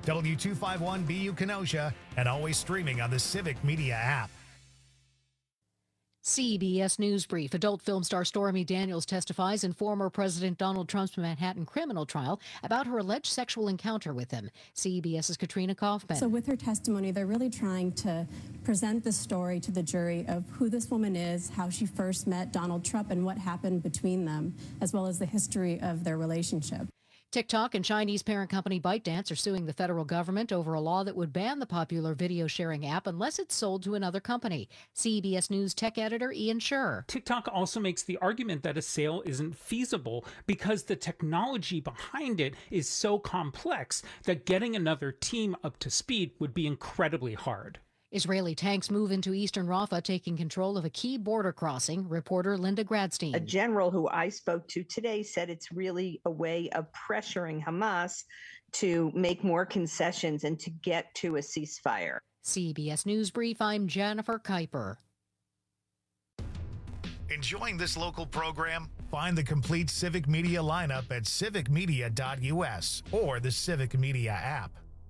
W251BU Kenosha, and always streaming on the Civic Media app. CBS News Brief. Adult film star Stormy Daniels testifies in former President Donald Trump's Manhattan criminal trial about her alleged sexual encounter with him. CBS's Katrina Kaufman. So with her testimony, they're really trying to present the story to the jury of who this woman is, how she first met Donald Trump, and what happened between them, as well as the history of their relationship. TikTok and Chinese parent company ByteDance are suing the federal government over a law that would ban the popular video sharing app unless it's sold to another company. CBS News tech editor Ian Scher. TikTok also makes the argument that a sale isn't feasible because the technology behind it is so complex that getting another team up to speed would be incredibly hard. Israeli tanks move into eastern Rafah, taking control of a key border crossing. Reporter Linda Gradstein. A general who I spoke to today said it's really a way of pressuring Hamas to make more concessions and to get to a ceasefire. CBS News Brief, I'm Jennifer Kuiper. Enjoying this local program? Find the complete Civic Media lineup at civicmedia.us or the Civic Media app.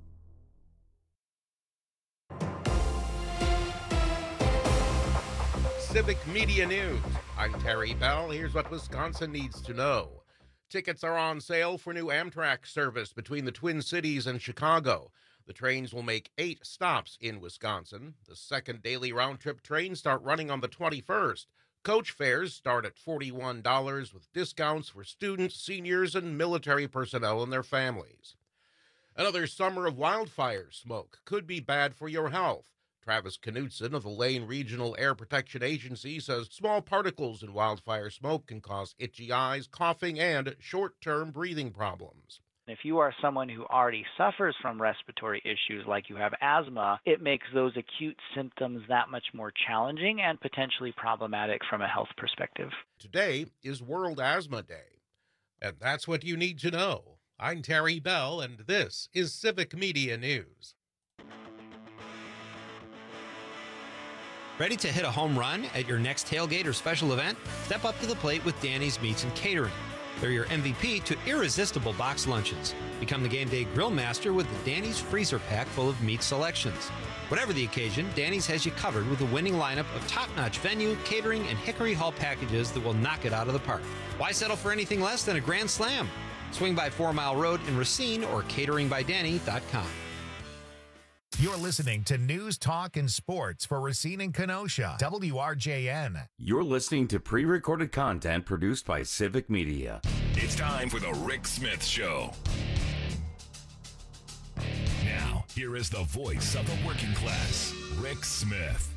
Civic Media News. I'm Terry Bell. Here's what Wisconsin needs to know. Tickets are on sale for new Amtrak service between the Twin Cities and Chicago. The trains will make 8 stops in Wisconsin. The second daily round-trip trains start running on the 21st. Coach fares start at $41 with discounts for students, seniors, and military personnel and their families. Another summer of wildfire smoke could be bad for your health. Travis Knutson of the Lane Regional Air Protection Agency says small particles in wildfire smoke can cause itchy eyes, coughing, and short-term breathing problems. If you are someone who already suffers from respiratory issues like you have asthma, it makes those acute symptoms that much more challenging and potentially problematic from a health perspective. Today is World Asthma Day, and that's what you need to know. I'm Terry Bell, and this is Civic Media News. Ready to hit a home run at your next tailgate or special event? Step up to the plate with Danny's Meats and Catering. They're your MVP to irresistible box lunches. Become the game day grill master with the Danny's freezer pack full of meat selections. Whatever the occasion, Danny's has you covered with a winning lineup of top-notch venue, catering, and Hickory Hall packages that will knock it out of the park. Why settle for anything less than a grand slam? Swing by 4 Mile Road in Racine or cateringbydanny.com. You're listening to News, Talk, and Sports for Racine and Kenosha, WRJN. You're listening to pre-recorded content produced by Civic Media. It's time for the Rick Smith Show. Now, here is the voice of the working class, Rick Smith.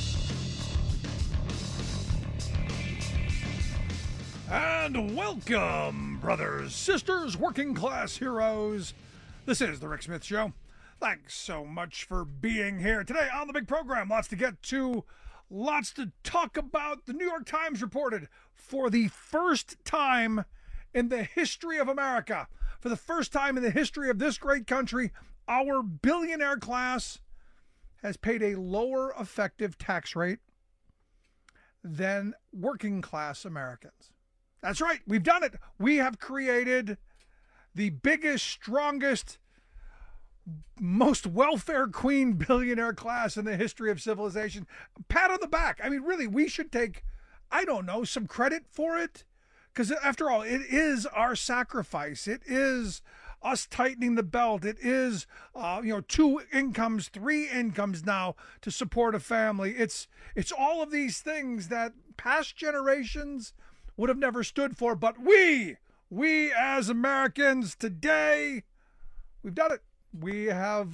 And welcome, brothers, sisters, working class heroes. This is the Rick Smith Show. Thanks so much for being here today on the big program. Lots to get to, lots to talk about. The New York Times reported for the first time in the history of America, for the first time in the history of this great country, our billionaire class has paid a lower effective tax rate than working class Americans. That's right. We've done it. We have created the biggest, strongest, most welfare queen billionaire class in the history of civilization. Pat on the back. I mean, really, we should take, I don't know, some credit for it. Because after all, it is our sacrifice. It is us tightening the belt. It is, 2 incomes, 3 incomes now to support a family. It's all of these things that past generations would have never stood for. But we as Americans today, we've done it. We have,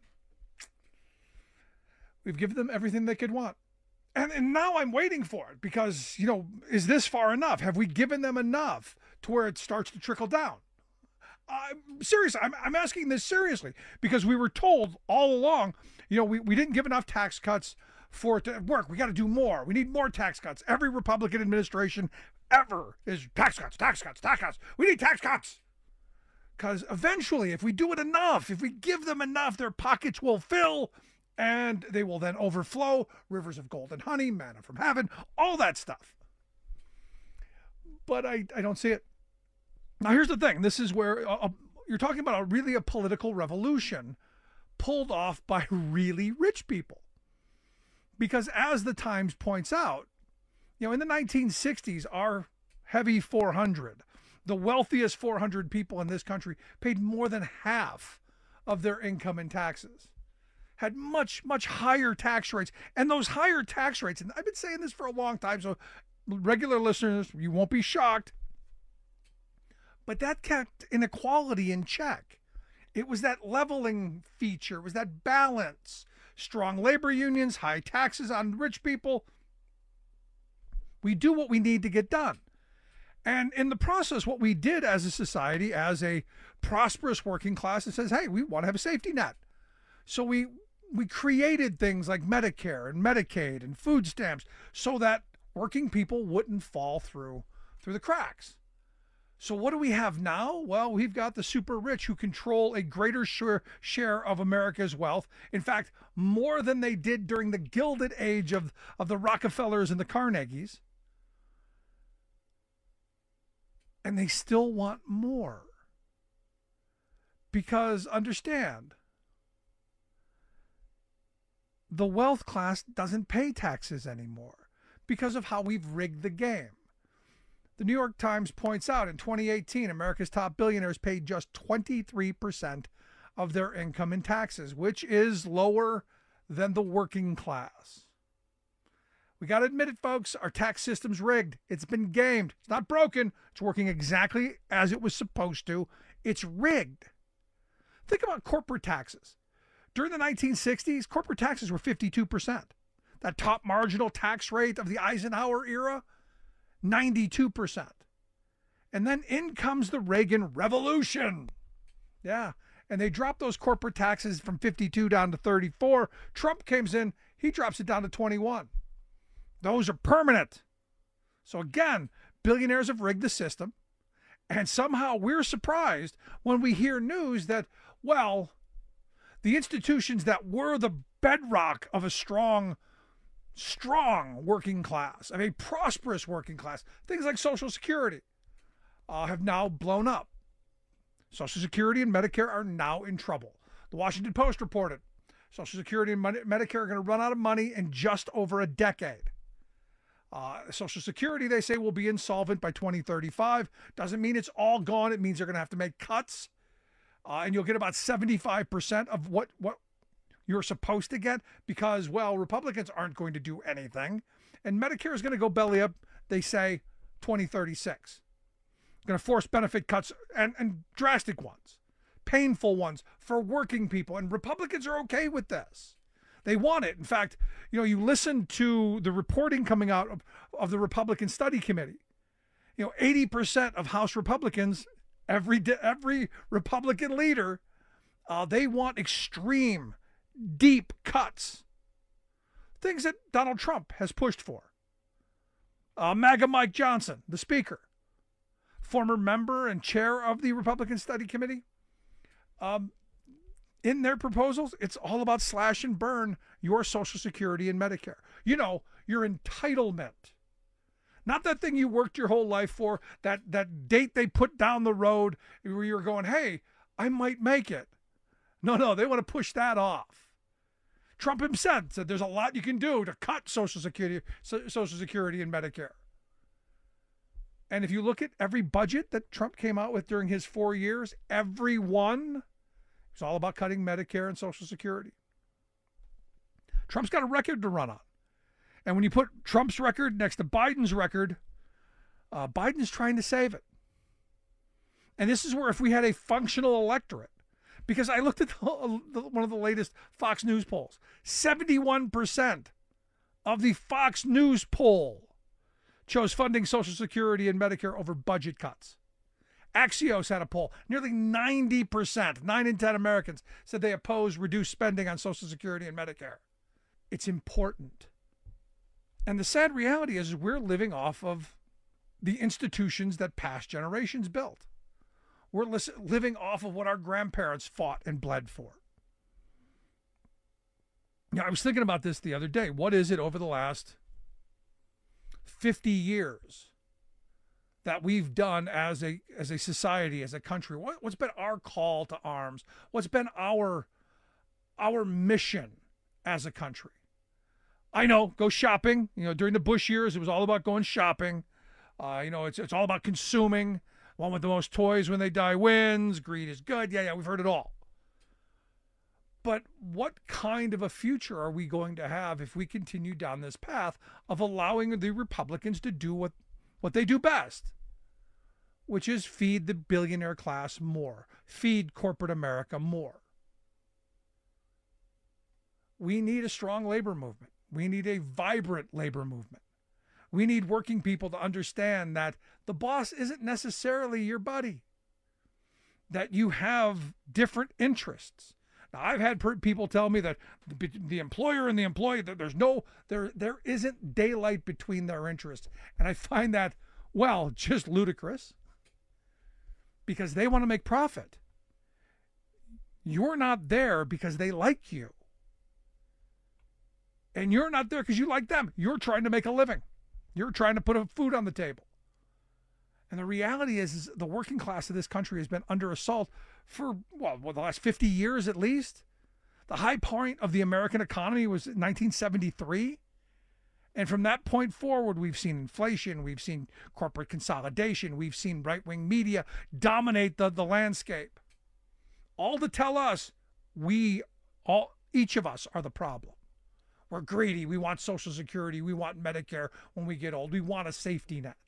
we've given them everything they could want. And now I'm waiting for it because, is this far enough? Have we given them enough to where it starts to trickle down? Seriously, I'm asking this seriously because we were told all along, we didn't give enough tax cuts for it to work. We got to do more. We need more tax cuts. Every Republican administration ever is tax cuts, tax cuts, tax cuts. We need tax cuts. Because eventually, if we do it enough, if we give them enough, their pockets will fill and they will then overflow. Rivers of gold and honey, manna from heaven, all that stuff. But I don't see it. Now, here's the thing. This is where, you're talking about a political revolution pulled off by really rich people. Because as the Times points out, in the 1960s, our heavy 400, the wealthiest 400 people in this country paid more than half of their income in taxes, had much, much higher tax rates. And those higher tax rates, and I've been saying this for a long time, so regular listeners, you won't be shocked, but that kept inequality in check. It was that leveling feature, it was that balance. Strong labor unions, high taxes on rich people. We do what we need to get done. And in the process, what we did as a society, as a prosperous working class, it says, hey, we want to have a safety net. So we created things like Medicare and Medicaid and food stamps so that working people wouldn't fall through the cracks. So what do we have now? Well, we've got the super rich who control a greater share of America's wealth. In fact, more than they did during the Gilded Age of the Rockefellers and the Carnegies. And they still want more. Because, understand, the wealth class doesn't pay taxes anymore because of how we've rigged the game. The New York Times points out in 2018, America's top billionaires paid just 23% of their income in taxes, which is lower than the working class. We got to admit it, folks. Our tax system's rigged. It's been gamed. It's not broken. It's working exactly as it was supposed to. It's rigged. Think about corporate taxes. During the 1960s, corporate taxes were 52%. That top marginal tax rate of the Eisenhower era, 92%. And then in comes the Reagan Revolution. Yeah. And they dropped those corporate taxes from 52 down to 34. Trump comes in, he drops it down to 21. Those are permanent. So again, billionaires have rigged the system. And somehow we're surprised when we hear news that, well, the institutions that were the bedrock of a strong working class, of a prosperous working class, things like Social Security, have now blown up. Social Security and Medicare are now in trouble. The Washington Post reported Social Security and Medicare are going to run out of money in just over a decade. Social Security, they say, will be insolvent by 2035. Doesn't mean it's all gone. It means they're going to have to make cuts. And you'll get about 75% of what you're supposed to get because, well, Republicans aren't going to do anything. And Medicare is going to go belly up, they say, 2036. Going to force benefit cuts and drastic ones, painful ones for working people. And Republicans are okay with this. They want it. In fact, you listen to the reporting coming out of the Republican Study Committee. 80% of House Republicans, every Republican leader, they want extreme, deep cuts. Things that Donald Trump has pushed for. MAGA Mike Johnson, the Speaker, former member and chair of the Republican Study Committee, in their proposals, it's all about slash and burn your Social Security and Medicare. Your entitlement. Not that thing you worked your whole life for, that date they put down the road where you're going, hey, I might make it. No, they want to push that off. Trump himself said there's a lot you can do to cut Social Security and Medicare. And if you look at every budget that Trump came out with during his 4 years, every one, it's all about cutting Medicare and Social Security. Trump's got a record to run on. And when you put Trump's record next to Biden's record, Biden's trying to save it. And this is where if we had a functional electorate, because I looked at one of the latest Fox News polls, 71% of the Fox News poll chose funding Social Security and Medicare over budget cuts. Axios had a poll. Nearly 90%, 9 in 10 Americans, said they oppose reduced spending on Social Security and Medicare. It's important. And the sad reality is we're living off of the institutions that past generations built. We're living off of what our grandparents fought and bled for. Now, I was thinking about this the other day. What is it over the last 50 years that we've done as a society, as a country? What's been our call to arms? What's been our mission as a country? I know, go shopping. During the Bush years, it was all about going shopping. It's all about consuming. One with the most toys when they die wins. Greed is good. Yeah, we've heard it all. But what kind of a future are we going to have if we continue down this path of allowing the Republicans to do what they do best, which is feed the billionaire class more, feed corporate America more? We need a strong labor movement. We need a vibrant labor movement. We need working people to understand that the boss isn't necessarily your buddy, that you have different interests. Now, I've had people tell me that the employer and the employee, that there isn't daylight between their interests. And I find that, just ludicrous, because they want to make profit. You're not there because they like you. And you're not there because you like them. You're trying to make a living. You're trying to put food on the table. And the reality is the working class of this country has been under assault for, the last 50 years at least. The high point of the American economy was 1973. And from that point forward, we've seen inflation, we've seen corporate consolidation, we've seen right-wing media dominate the landscape. All to tell us each of us are the problem. We're greedy. We want Social Security. We want Medicare when we get old. We want a safety net.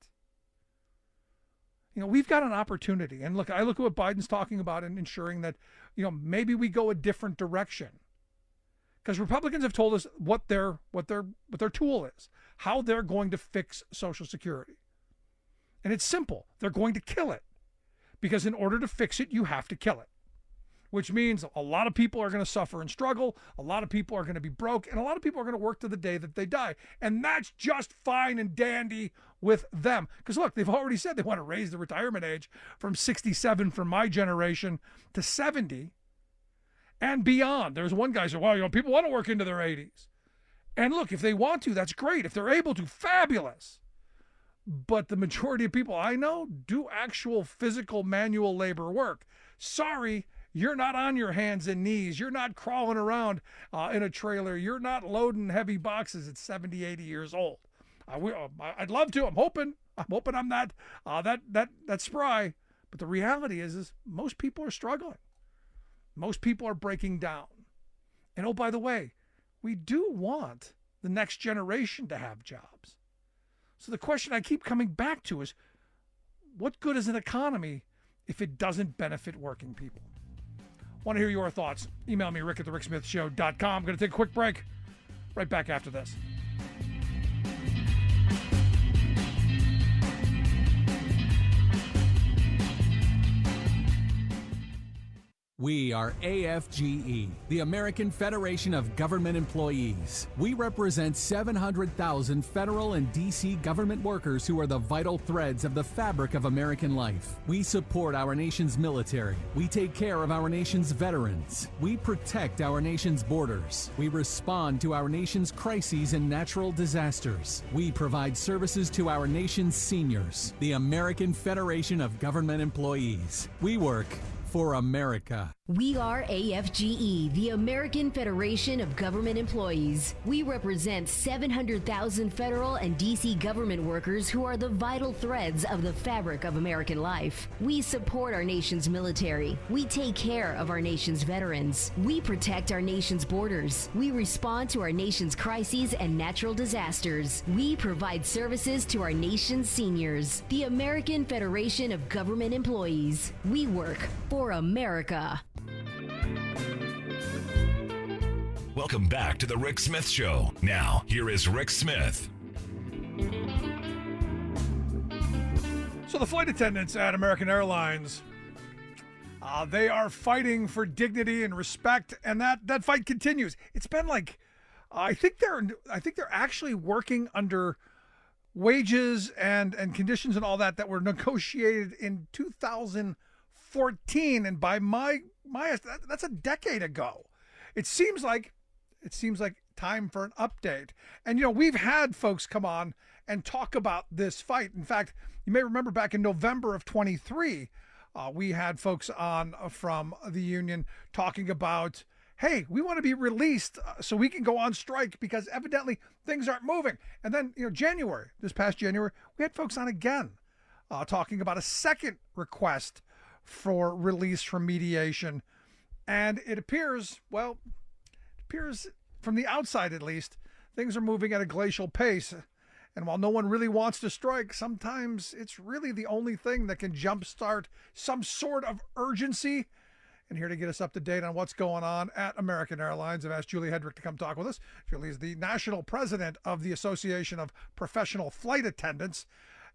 We've got an opportunity. And look, I look at what Biden's talking about and ensuring that, maybe we go a different direction. Because Republicans have told us what their tool is, how they're going to fix Social Security. And it's simple. They're going to kill it. Because in order to fix it, you have to kill it. Which means a lot of people are going to suffer and struggle. A lot of people are going to be broke. And a lot of people are going to work to the day that they die. And that's just fine and dandy with them. Because look, they've already said they want to raise the retirement age from 67 for my generation to 70 and beyond. There's one guy who said, people want to work into their 80s. And look, if they want to, that's great. If they're able to, fabulous. But the majority of people I know do actual physical manual labor work. Sorry. You're not on your hands and knees. You're not crawling around in a trailer. You're not loading heavy boxes at 70, 80 years old. I'd love to. I'm hoping I'm not that spry. But the reality is most people are struggling. Most people are breaking down. And oh, by the way, we do want the next generation to have jobs. So the question I keep coming back to is, what good is an economy if it doesn't benefit working people? Want to hear your thoughts? Email me, rick@thericksmithshow.com. I'm going to take a quick break. Right back after this. We are AFGE, the American Federation of Government Employees. We represent 700,000 federal and D.C. government workers who are the vital threads of the fabric of American life. We support our nation's military. We take care of our nation's veterans. We protect our nation's borders. We respond to our nation's crises and natural disasters. We provide services to our nation's seniors. The American Federation of Government Employees. We work for America. We are AFGE, the American Federation of Government Employees. We represent 700,000 federal and D.C. government workers who are the vital threads of the fabric of American life. We support our nation's military. We take care of our nation's veterans. We protect our nation's borders. We respond to our nation's crises and natural disasters. We provide services to our nation's seniors. The American Federation of Government Employees. We work for America. Welcome back to the Rick Smith Show. Now, here is Rick Smith. So the flight attendants at American Airlines, they are fighting for dignity and respect, and that fight continues. It's been like, I think they're actually working under wages and conditions and all that were negotiated in 2014, and by my that's a decade ago. It seems like time for an update. And we've had folks come on and talk about this fight. In fact, You may remember back in November of 23, we had folks on from the union talking about, hey, we want to be released so we can go on strike because evidently things aren't moving. And then, January, this past January, we had folks on again talking about a second request for release from mediation. And it appears from the outside at least, things are moving at a glacial pace. And while no one really wants to strike, sometimes it's really the only thing that can jumpstart some sort of urgency. And here to get us up to date on what's going on at American Airlines, I've asked Julie Hedrick to come talk with us. Julie is the national president of the Association of Professional Flight Attendants,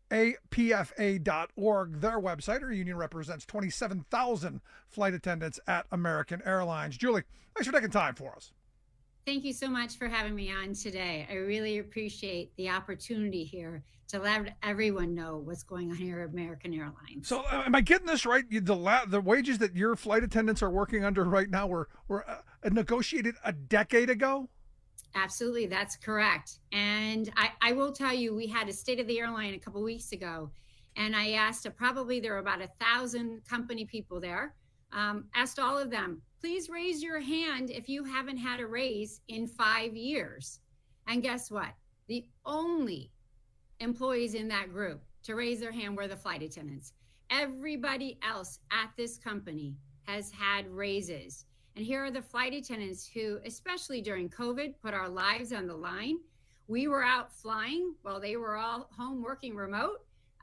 apfa.org, their website. Her union represents 27,000 flight attendants at American Airlines. Julie, thanks for taking time for us. Thank you so much for having me on today. I really appreciate the opportunity here to let everyone know what's going on here at American Airlines. So am I getting this right? The wages that your flight attendants are working under right now were negotiated a decade ago? Absolutely, that's correct. And I will tell you, we had a State of the Airline a couple weeks ago, and I asked, probably there were about 1,000 company people there, asked all of them, please raise your hand if you haven't had a raise in 5 years. And guess what? The only employees in that group to raise their hand were the flight attendants. Everybody else at this company has had raises. And here are the flight attendants who, especially during COVID, put our lives on the line. We were out flying while they were all home working remote.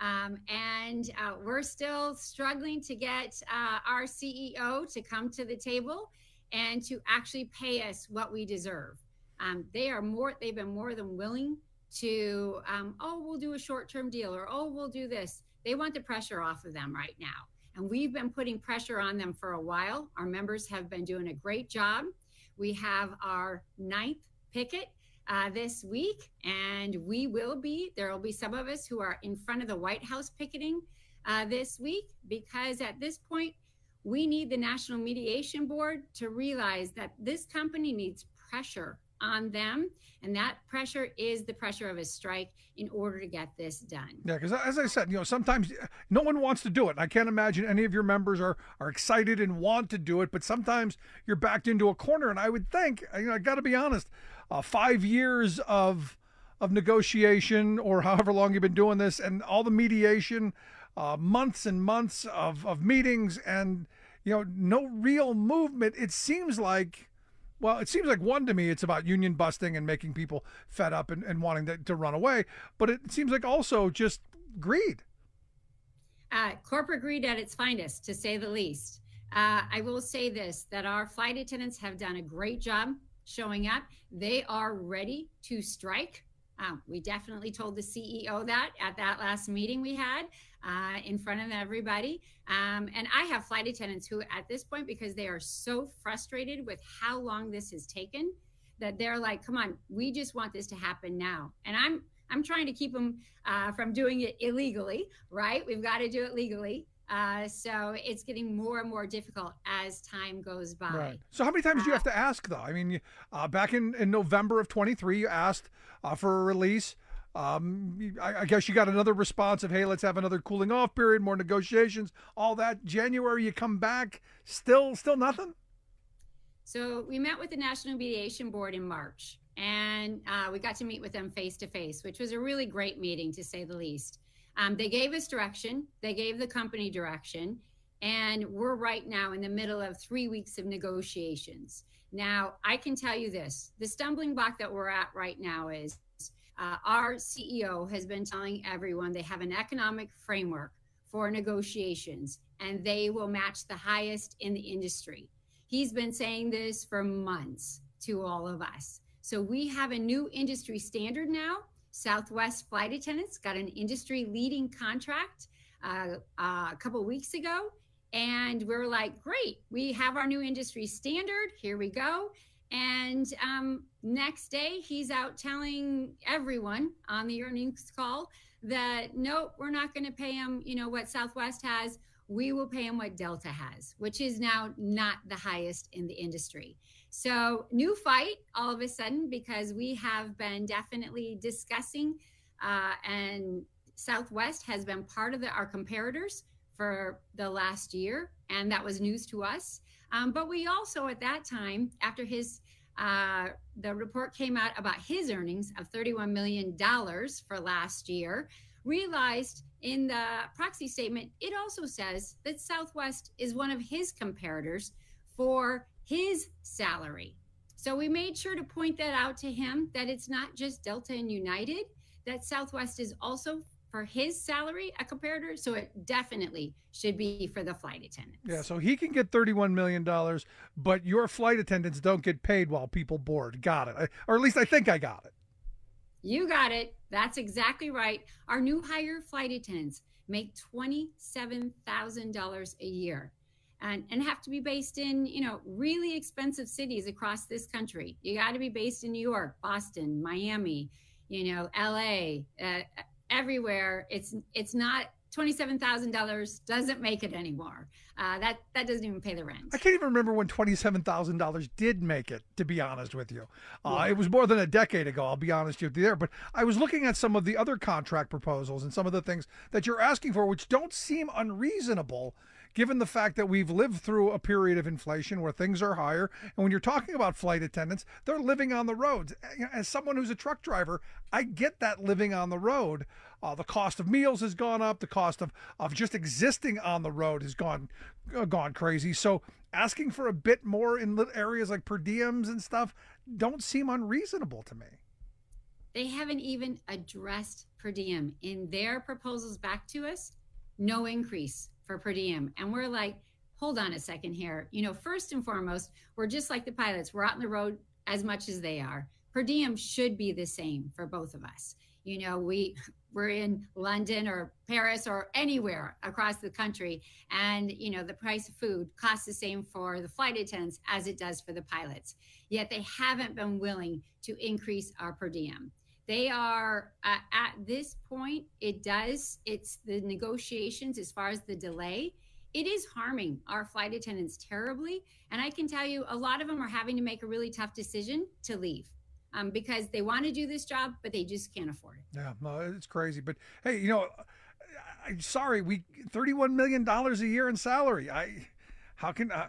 And we're still struggling to get our CEO to come to the table and to actually pay us what we deserve. They've been more than willing to, we'll do a short-term deal, or, we'll do this. They want the pressure off of them right now. And we've been putting pressure on them for a while. Our members have been doing a great job. We have our 9th picket this week, and there will be some of us who are in front of the White House picketing this week, because at this point, we need the National Mediation Board to realize that this company needs pressure on them, and that pressure is the pressure of a strike in order to get this done. Yeah, because as I said, sometimes no one wants to do it. I can't imagine any of your members are excited and want to do it, but sometimes you're backed into a corner, and I would think, I got to be honest, 5 years of negotiation, or however long you've been doing this, and all the mediation, months and months of meetings, and no real movement. It seems like one, to me, it's about union busting and making people fed up and wanting to run away. But it seems like also just greed. Corporate greed at its finest, to say the least. I will say this, that our flight attendants have done a great job showing up. They are ready to strike. We definitely told the CEO that at that last meeting we had in front of everybody. And I have flight attendants who at this point, because they are so frustrated with how long this has taken, that they're like, come on, we just want this to happen now. And I'm trying to keep them from doing it illegally, right? We've got to do it legally. So it's getting more and more difficult as time goes by. Right. So how many times do you have to ask, though? I mean, back in November of 23, you asked for a release. I guess you got another response of, hey, let's have another cooling off period, more negotiations, all that. January, you come back, still nothing? So we met with the National Mediation Board in March, and we got to meet with them face to face, which was a really great meeting, to say the least. They gave us direction. They gave the company direction. And we're right now in the middle of 3 weeks of negotiations. Now, I can tell you this, the stumbling block that we're at right now is our CEO has been telling everyone they have an economic framework for negotiations, and they will match the highest in the industry. He's been saying this for months to all of us. So we have a new industry standard now. Southwest flight attendants got an industry-leading contract a couple of weeks ago, and we're like, great, we have our new industry standard, here we go. And next day, he's out telling everyone on the earnings call that, nope, we're not going to pay him, what Southwest has. We will pay him what Delta has, which is now not the highest in the industry. So new fight all of a sudden, because we have been definitely discussing and Southwest has been part of our comparators for the last year, and that was news to us. But we also, at that time, after the report came out about his earnings of $31 million for last year, realized in the proxy statement, it also says that Southwest is one of his comparators for his salary. So we made sure to point that out to him, that it's not just Delta and United, that Southwest is also for his salary a comparator. So it definitely should be for the flight attendants. Yeah, so he can get $31 million, but your flight attendants don't get paid while people board. Got it. Or at least I think I got it. You got it. That's exactly right. Our new hire flight attendants make $27,000 a year and have to be based in, really expensive cities across this country. You got to be based in New York, Boston, Miami, LA, everywhere. It's not $27,000 doesn't make it anymore. That doesn't even pay the rent. I can't even remember when $27,000 did make it, to be honest with you. It was more than a decade ago, I'll be honest with you there. But I was looking at some of the other contract proposals and some of the things that you're asking for, which don't seem unreasonable, given the fact that we've lived through a period of inflation where things are higher. And when you're talking about flight attendants, they're living on the roads. As someone who's a truck driver, I get that living on the road. The cost of meals has gone up. The cost of just existing on the road has gone crazy. So asking for a bit more in areas like per diems and stuff don't seem unreasonable to me. They haven't even addressed per diem in their proposals back to us. No increase for per diem. And we're like, hold on a second here. First and foremost, we're just like the pilots. We're out on the road as much as they are. Per diem should be the same for both of us. We're in London or Paris or anywhere across the country. And, the price of food costs the same for the flight attendants as it does for the pilots. Yet they haven't been willing to increase our per diem. They are at this point, it's the negotiations as far as the delay. It is harming our flight attendants terribly. And I can tell you, a lot of them are having to make a really tough decision to leave because they want to do this job, but they just can't afford it. Yeah, no, it's crazy. But hey, I'm sorry, $31 million a year in salary. How can I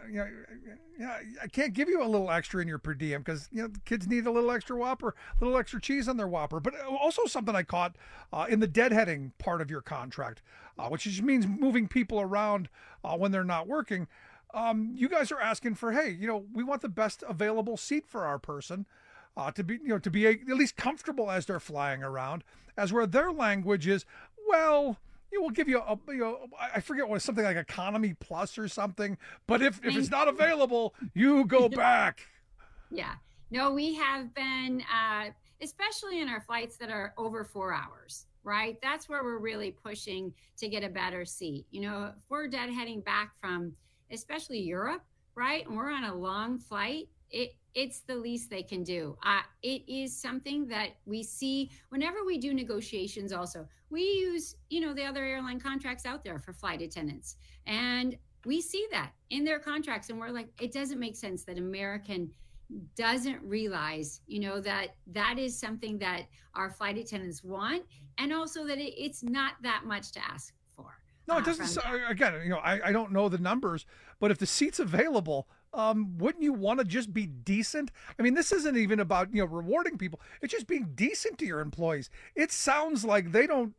can't give you a little extra in your per diem because the kids need a little extra Whopper, a little extra cheese on their Whopper. But also something I caught in the deadheading part of your contract, which just means moving people around when they're not working. You guys are asking for, hey, we want the best available seat for our person to be at least comfortable as they're flying around. As where their language is, well, we'll give you I forget what, something like Economy Plus or something. But if it's not available, you go back. Yeah. No, we have been, especially in our flights that are over 4 hours, right? That's where we're really pushing to get a better seat. If we're deadheading back from especially Europe, right? And we're on a long flight, it's the least they can do. It is something that we see whenever we do negotiations also. We use, the other airline contracts out there for flight attendants. And we see that in their contracts. And we're like, it doesn't make sense that American doesn't realize, that is something that our flight attendants want. And also that it's not that much to ask for. No, it doesn't. Again, I don't know the numbers, but if the seat's available, wouldn't you want to just be decent? I mean, this isn't even about, rewarding people. It's just being decent to your employees. It sounds like they don't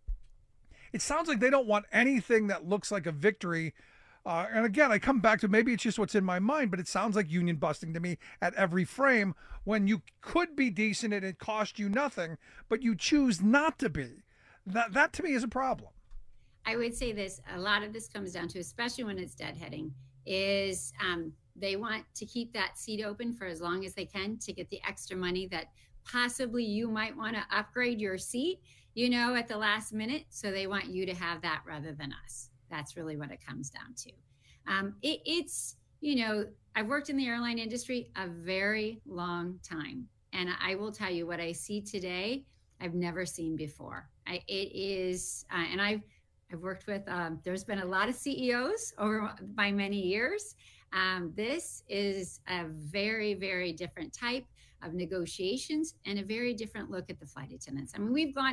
want anything that looks like a victory. And again, I come back to maybe it's just what's in my mind, but it sounds like union busting to me at every frame when you could be decent and it cost you nothing, but you choose not to be. That to me is a problem. I would say this, a lot of this comes down to, especially when it's deadheading, is they want to keep that seat open for as long as they can to get the extra money that possibly you might want to upgrade your seat, at the last minute. So they want you to have that rather than us. That's really what it comes down to. It's, I've worked in the airline industry a very long time. And I will tell you what I see today, I've never seen before. I've worked with, there's been a lot of CEOs over by many years. This is a very, very different type of negotiations and a very different look at the flight attendants. I mean, we've gone,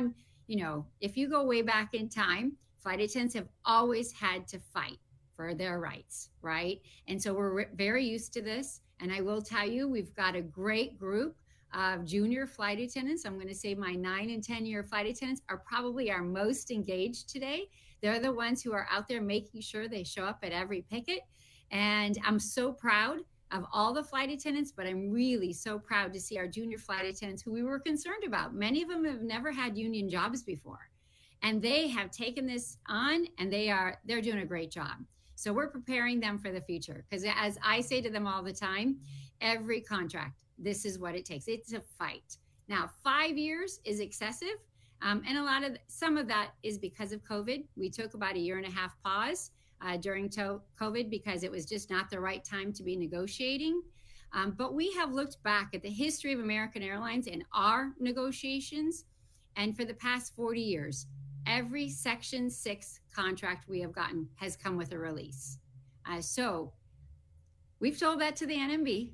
if you go way back in time, flight attendants have always had to fight for their rights, right? And so we're very used to this. And I will tell you, we've got a great group of junior flight attendants. I'm going to say my 9 and 10-year flight attendants are probably our most engaged today. They're the ones who are out there making sure they show up at every picket. And I'm so proud of all the flight attendants, but I'm really so proud to see our junior flight attendants who we were concerned about. Many of them have never had union jobs before, and they have taken this on, and they're doing a great job. So we're preparing them for the future, because as I say to them all the time, every contract, this is what it takes. It's a fight. Now, 5 years is excessive. And some of that is because of COVID. We took about a 1.5 year pause during COVID because it was just not the right time to be negotiating. But we have looked back at the history of American Airlines and our negotiations. And for the past 40 years, every Section 6 contract we have gotten has come with a release. So we've told that to the NMB,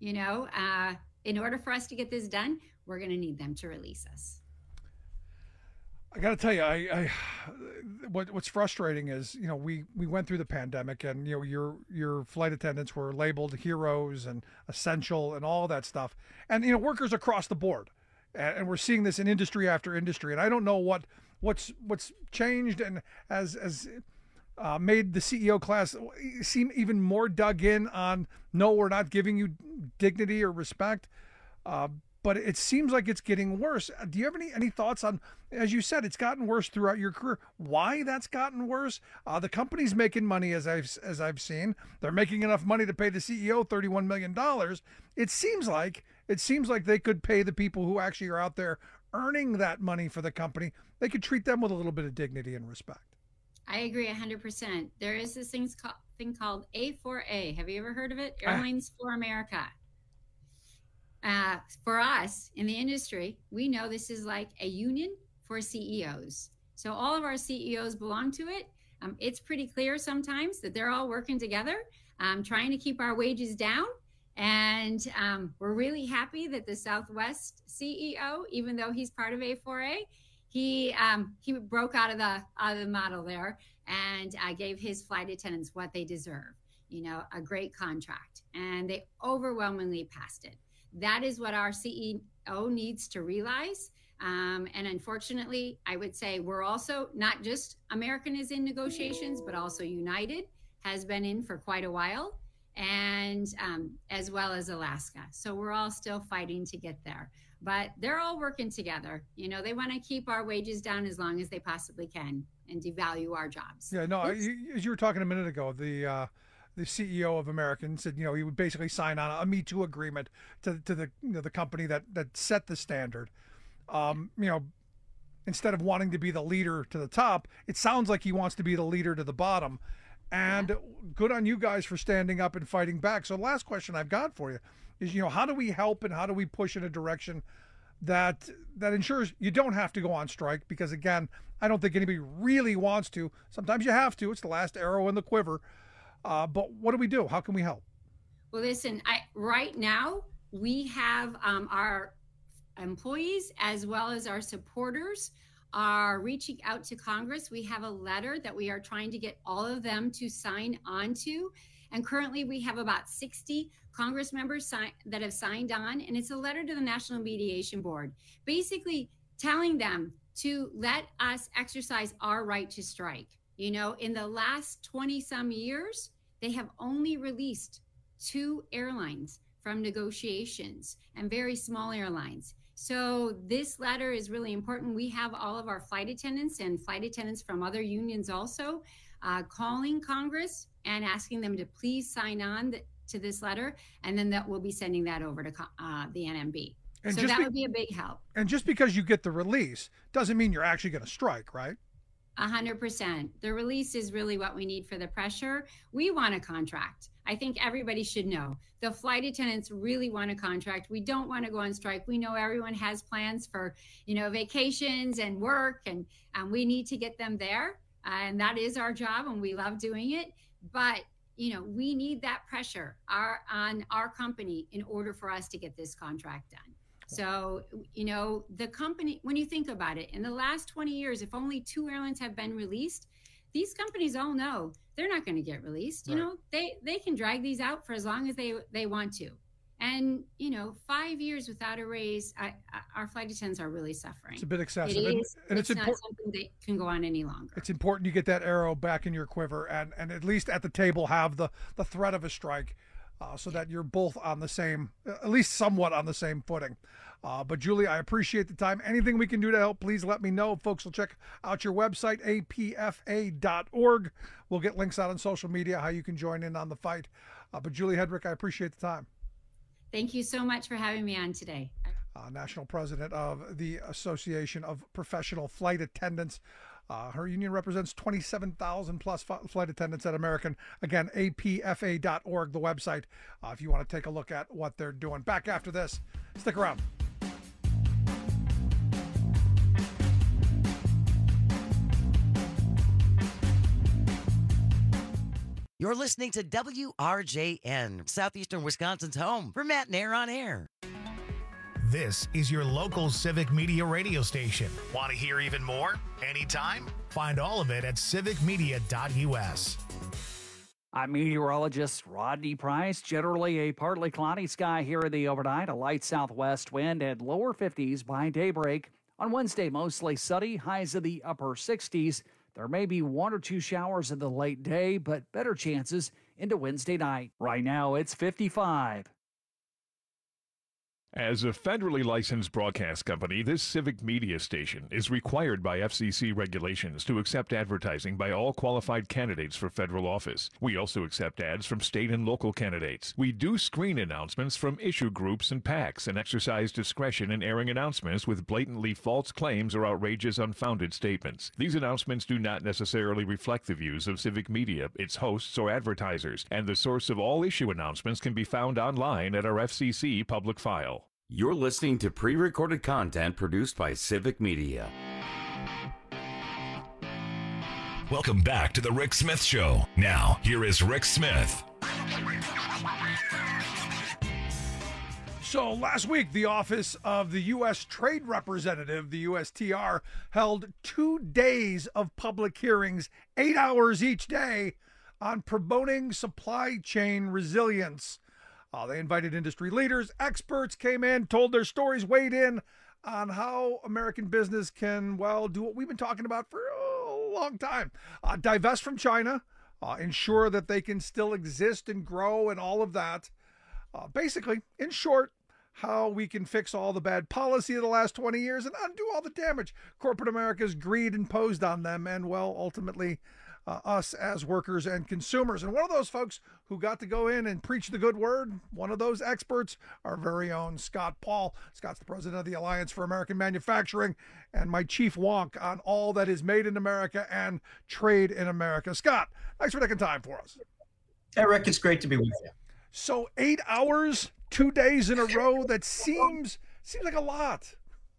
in order for us to get this done, we're going to need them to release us. I got to tell you, what's frustrating is, we went through the pandemic, and your flight attendants were labeled heroes and essential and all that stuff, and workers across the board, and we're seeing this in industry after industry, and I don't know what's changed and has made the CEO class seem even more dug in on, no, we're not giving you dignity or respect. But it seems like it's getting worse. Do you have any thoughts on, as you said, it's gotten worse throughout your career, why that's gotten worse? The company's making money, as I've seen. They're making enough money to pay the CEO $31 million. It seems like they could pay the people who actually are out there earning that money for the company. They could treat them with a little bit of dignity and respect. I agree 100%. There is this thing called A4A. Have you ever heard of it? Airlines for America. For us in the industry, we know this is like a union for CEOs. So all of our CEOs belong to it. It's pretty clear sometimes that they're all working together, trying to keep our wages down. And we're really happy that the Southwest CEO, even though he's part of A4A, he broke out of the model there and gave his flight attendants what they deserve, a great contract. And they overwhelmingly passed it. That is what our CEO needs to realize. And unfortunately, I would say we're also, not just American is in negotiations, but also United has been in for quite a while, and as well as Alaska. So we're all still fighting to get there. But they're all working together. They want to keep our wages down as long as they possibly can and devalue our jobs. Yeah, no, as you were talking a minute ago, the CEO of American said, he would basically sign on a Me Too agreement to the the company that set the standard. Instead of wanting to be the leader to the top, it sounds like he wants to be the leader to the bottom. And good on you guys for standing up and fighting back. So the last question I've got for you is, how do we help and how do we push in a direction that ensures you don't have to go on strike? Because again, I don't think anybody really wants to. Sometimes you have to. It's the last arrow in the quiver. But what do we do? How can we help? Well, listen, right now we have our employees as well as our supporters are reaching out to Congress. We have a letter that we are trying to get all of them to sign on to. And currently we have about 60 Congress members that have signed on. And it's a letter to the National Mediation Board, basically telling them to let us exercise our right to strike. In the last 20 some years, they have only released 2 airlines from negotiations, and very small airlines. So this letter is really important. We have all of our flight attendants and flight attendants from other unions also calling Congress and asking them to please sign on to this letter. And then that we'll be sending that over to the NMB. And so that would be a big help. And just because you get the release doesn't mean you're actually going to strike, right? 100%. The release is really what we need for the pressure. We want a contract. I think everybody should know. The flight attendants really want a contract. We don't want to go on strike. We know everyone has plans for, vacations and work, and we need to get them there. And that is our job, and we love doing it. But, we need that pressure on our company in order for us to get this contract done. So, you know, the company, when you think about it, in the last 20 years, if only 2 airlines have been released, these companies all know they're not going to get released. You know, they can drag these out for as long as they want to. And, you know, 5 years without a raise, our flight attendants are really suffering. It's a bit excessive. It's not important. something that can go on any longer. It's important you get that arrow back in your quiver and at least at the table have the threat of a strike so that you're both on the same, at least somewhat on the same footing. But Julie, I appreciate the time. Anything we can do to help, please let me know. Folks will check out your website, apfa.org. We'll get links out on social media, how you can join in on the fight. But Julie Hedrick, I appreciate the time. Thank you so much for having me on today. National President of the Association of Professional Flight Attendants. Her union represents 27,000 plus flight attendants at American. Again, apfa.org, the website, if you want to take a look at what they're doing. Back after this. Stick around. You're listening to WRJN, Southeastern Wisconsin's home for Matt and Air on Air. This is your local Civic Media radio station. Want to hear even more? Anytime? Find all of it at civicmedia.us. I'm meteorologist Rodney Price. Generally a partly cloudy sky here in the overnight, a light southwest wind and lower 50s by daybreak. On Wednesday, mostly sunny, highs in the upper 60s. There may be 1 or 2 showers in the late day, but better chances into Wednesday night. Right now, it's 55. As a federally licensed broadcast company, this Civic Media station is required by FCC regulations to accept advertising by all qualified candidates for federal office. We also accept ads from state and local candidates. We do screen announcements from issue groups and PACs and exercise discretion in airing announcements with blatantly false claims or outrageous, unfounded statements. These announcements do not necessarily reflect the views of Civic Media, its hosts, or advertisers, and the source of all issue announcements can be found online at our FCC public file. You're listening to pre-recorded content produced by Civic Media. Welcome back to the Rick Smith Show. Now, here is Rick Smith. So last week, the Office of the U.S. Trade Representative, the USTR, held 2 days of public hearings, 8 hours each day, on promoting supply chain resilience. They invited industry leaders, experts came in, told their stories, weighed in on how American business can, well, do what we've been talking about for a long time. Divest from China, ensure that they can still exist and grow and all of that. Basically, in short, how we can fix all the bad policy of the last 20 years and undo all the damage corporate America's greed imposed on them and, well, ultimately us as workers and consumers. And one of those folks who got to go in and preach the good word, one of those experts, our very own Scott Paul. Scott's the president of the Alliance for American Manufacturing and my chief wonk on all that is made in America and trade in America. Scott, thanks for taking time for us. Hey, Rick, it's great to be with you. So 8 hours, 2 days in a row, that seems like a lot.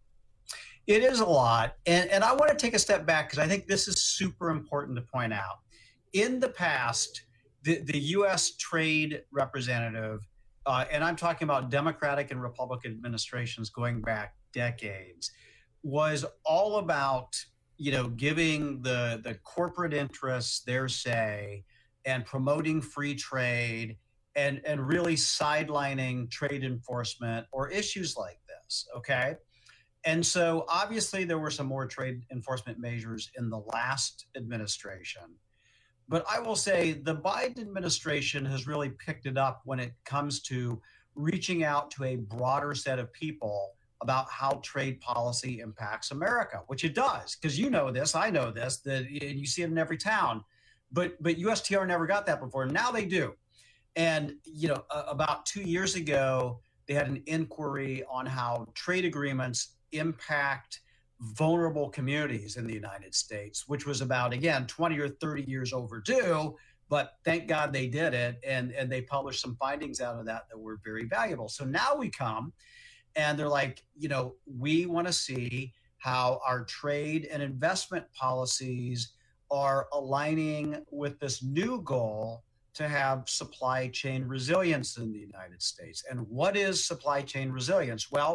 It is a lot. And I want to take a step back because I think this is super important to point out. In the past, the U.S. Trade Representative, and I'm talking about Democratic and Republican administrations going back decades, was all about, giving the corporate interests their say and promoting free trade and really sidelining trade enforcement or issues like this, okay? And so obviously there were some more trade enforcement measures in the last administration. But I will say the Biden administration has really picked it up when it comes to reaching out to a broader set of people about how trade policy impacts America, which it does, because you know this, I know this, that you see it in every town. But USTR never got that before. Now they do. And, about 2 years ago, they had an inquiry on how trade agreements impact vulnerable communities in the United States, which was about, again, 20 or 30 years overdue, but thank God they did it. And they published some findings out of that were very valuable. So now we come and they're like, we want to see how our trade and investment policies are aligning with this new goal to have supply chain resilience in the United States. And what is supply chain resilience? Well,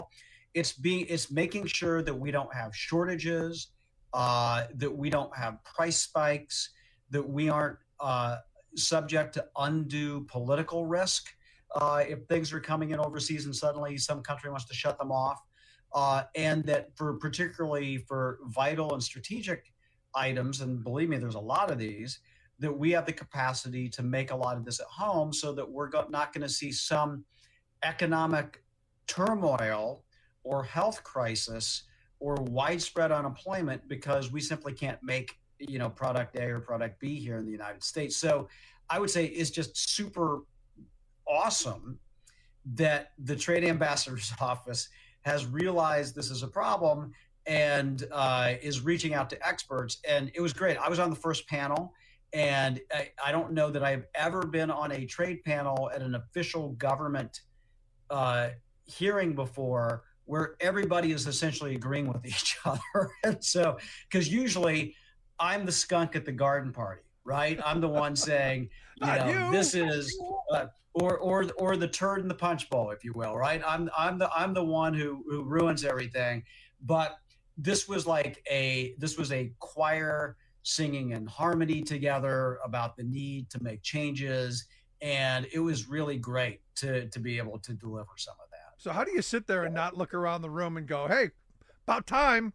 It's making sure that we don't have shortages, that we don't have price spikes, that we aren't subject to undue political risk if things are coming in overseas and suddenly some country wants to shut them off, and that particularly for vital and strategic items, and believe me, there's a lot of these, that we have the capacity to make a lot of this at home so that we're not going to see some economic turmoil or health crisis or widespread unemployment because we simply can't make, product A or product B here in the United States. So I would say it's just super awesome that the Trade Ambassador's Office has realized this is a problem and is reaching out to experts. And it was great. I was on the first panel, and I don't know that I've ever been on a trade panel at an official government hearing before where everybody is essentially agreeing with each other. And so, because usually I'm the skunk at the garden party, right? I'm the one saying, this is, or the turd in the punch bowl, if you will, right? I'm the one who ruins everything. But this was a choir singing in harmony together about the need to make changes, and it was really great to be able to deliver some of that. So how do you sit there and not look around the room and go, hey, about time?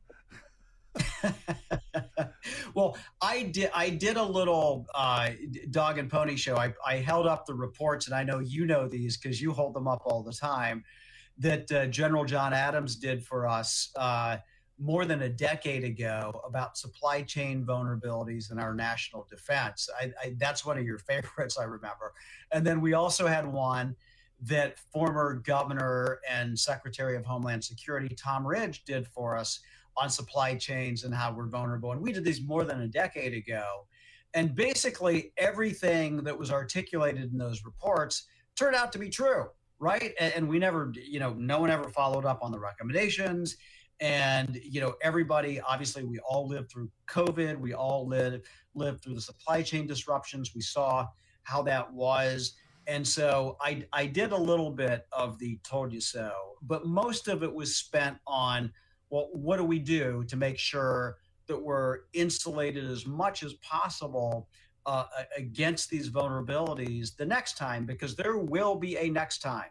Well, I did a little dog and pony show. I held up the reports, and I know you know these because you hold them up all the time, that General John Adams did for us more than a decade ago about supply chain vulnerabilities in our national defense. That's one of your favorites, I remember. And then we also had one that former Governor and Secretary of Homeland Security Tom Ridge did for us on supply chains and how we're vulnerable. And we did these more than a decade ago. And basically everything that was articulated in those reports turned out to be true, right? And we never, no one ever followed up on the recommendations. And, everybody, obviously we all lived through COVID. We all lived through the supply chain disruptions. We saw how that was. And so I did a little bit of the told you so, but most of it was spent on, well, what do we do to make sure that we're insulated as much as possible against these vulnerabilities the next time, because there will be a next time.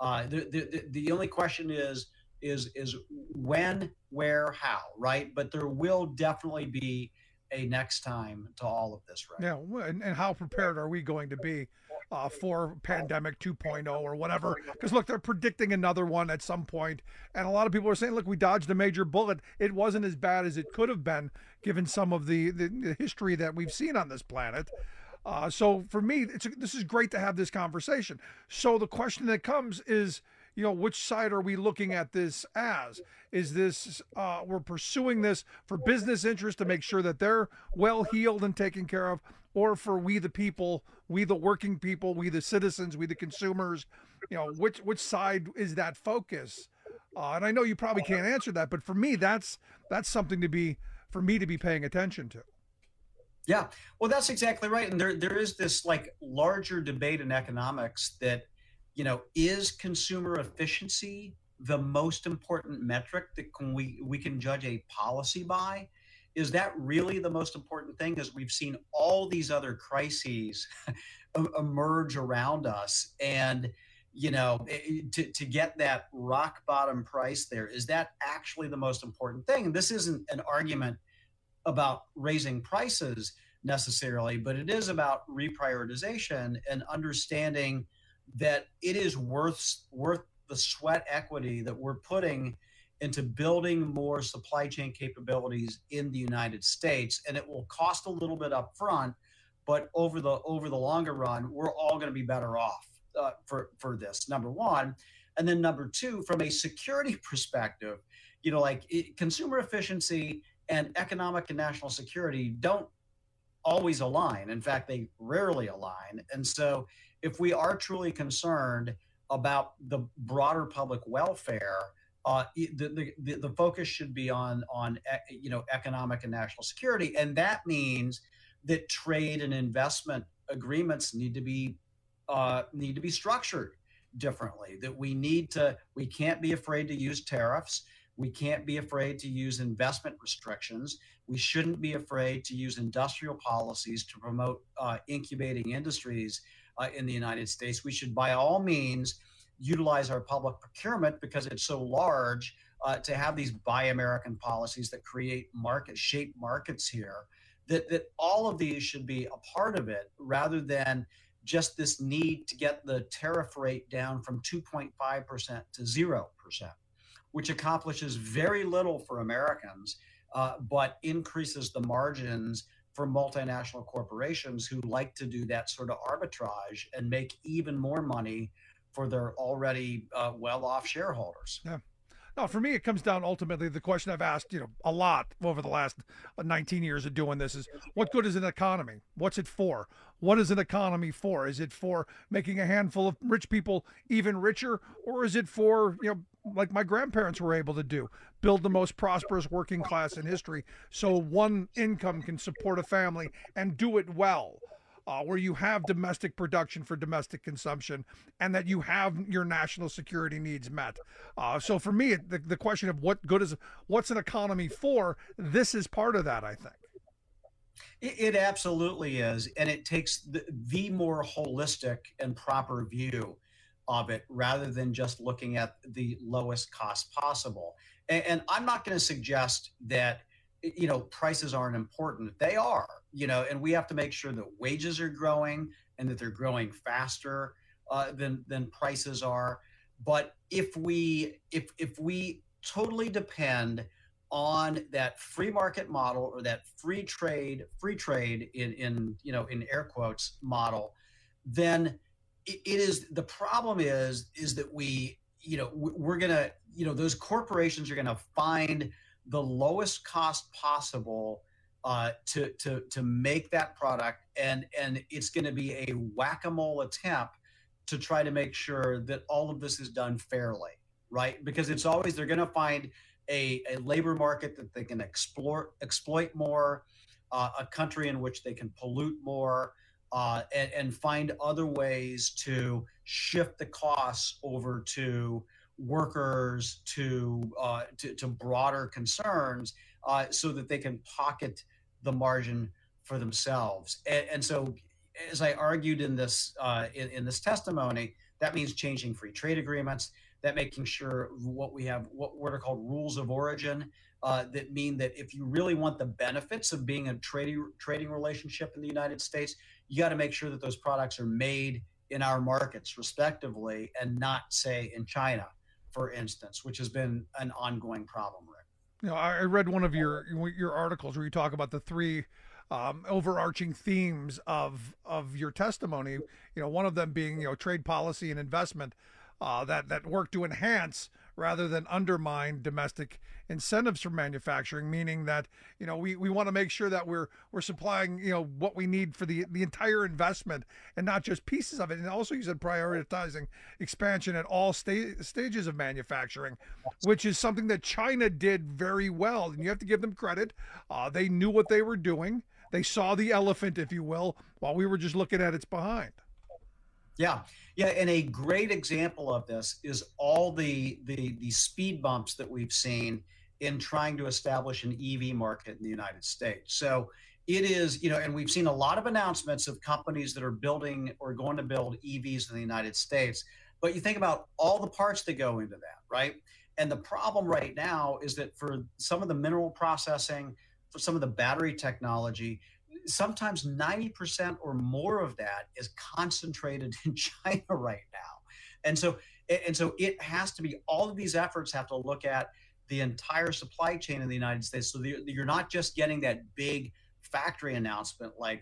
The only question is when, where, how, right? But there will definitely be a next time to all of this, right? Yeah, and how prepared are we going to be for pandemic 2.0 or whatever? Because look, they're predicting another one at some point, and a lot of people are saying, look, we dodged a major bullet. It wasn't as bad as it could have been given some of the history that we've seen on this planet. So for me, this is great to have this conversation. So the question that comes is, which side are we looking at this as? Is this, we're pursuing this for business interest to make sure that they're well heeled and taken care of, or for we the people, we the working people, we the citizens, we the consumers, which side is that focus? And I know you probably can't answer that, but for me, that's something for me to be paying attention to. Yeah, well, that's exactly right. And there is this larger debate in economics that, is consumer efficiency the most important metric that we can judge a policy by? Is that really the most important thing? As we've seen all these other crises emerge around us, and to get that rock bottom price there, is that actually the most important thing? And this isn't an argument about raising prices necessarily, but it is about reprioritization and understanding that it is worth the sweat equity that we're putting into building more supply chain capabilities in the United States. And it will cost a little bit up front, but over the longer run, we're all going to be better off for this, number one. And then number two, from a security perspective, consumer efficiency and economic and national security don't always align. In fact, they rarely align. And so if we are truly concerned about the broader public welfare, the focus should be on economic and national security. And that means that trade and investment agreements need to be structured differently, that we can't be afraid to use tariffs. We can't be afraid to use investment restrictions. We shouldn't be afraid to use industrial policies to promote incubating industries in the United States. We should, by all means, utilize our public procurement because it's so large to have these Buy American policies that create shape markets here. That all of these should be a part of it rather than just this need to get the tariff rate down from 2.5% to 0%, which accomplishes very little for Americans, but increases the margins for multinational corporations who like to do that sort of arbitrage and make even more money for their already well-off shareholders. Yeah. No, for me, it comes down ultimately to the question I've asked, a lot over the last 19 years of doing this is, what good is an economy? What's it for? What is an economy for? Is it for making a handful of rich people even richer? Or is it for, like my grandparents were able to do, build the most prosperous working class in history so one income can support a family and do it well? Where you have domestic production for domestic consumption and that you have your national security needs met. So for me, the question of what's an economy for, this is part of that, I think. It absolutely is. And it takes the more holistic and proper view of it rather than just looking at the lowest cost possible. And I'm not going to suggest that prices aren't important. They are, and we have to make sure that wages are growing and that they're growing faster than prices are. But if we totally depend on that free market model or that free trade in air quotes model, then it is the problem is that we're gonna those corporations are gonna find the lowest cost possible to make that product, and it's going to be a whack-a-mole attempt to try to make sure that all of this is done fairly, right? Because it's always they're going to find a labor market that they can exploit more, a country in which they can pollute more, and find other ways to shift the costs over to workers, to broader concerns, so that they can pocket the margin for themselves. And so, as I argued in this testimony, that means changing free trade agreements, that making sure what are called rules of origin, that mean that if you really want the benefits of being a trading relationship in the United States, you got to make sure that those products are made in our markets respectively and not, say, in China, for instance, which has been an ongoing problem, Rick. I read one of your articles where you talk about the three overarching themes of your testimony. One of them being trade policy and investment that work to enhance rather than undermine domestic incentives for manufacturing, meaning that we want to make sure that we're supplying what we need for the entire investment and not just pieces of it. And also you said prioritizing expansion at all stages of manufacturing, which is something that China did very well, and you have to give them credit. They knew what they were doing. They saw the elephant, if you will, while we were just looking at its behind. Yeah, and a great example of this is all the speed bumps that we've seen in trying to establish an EV market in the United States. So it is, and we've seen a lot of announcements of companies that are building or going to build EVs in the United States. But you think about all the parts that go into that, right? And the problem right now is that for some of the mineral processing, for some of the battery technology, sometimes 90% or more of that is concentrated in China right now. And so it has to be, all of these efforts have to look at the entire supply chain in the United States. So you're not just getting that big factory announcement like,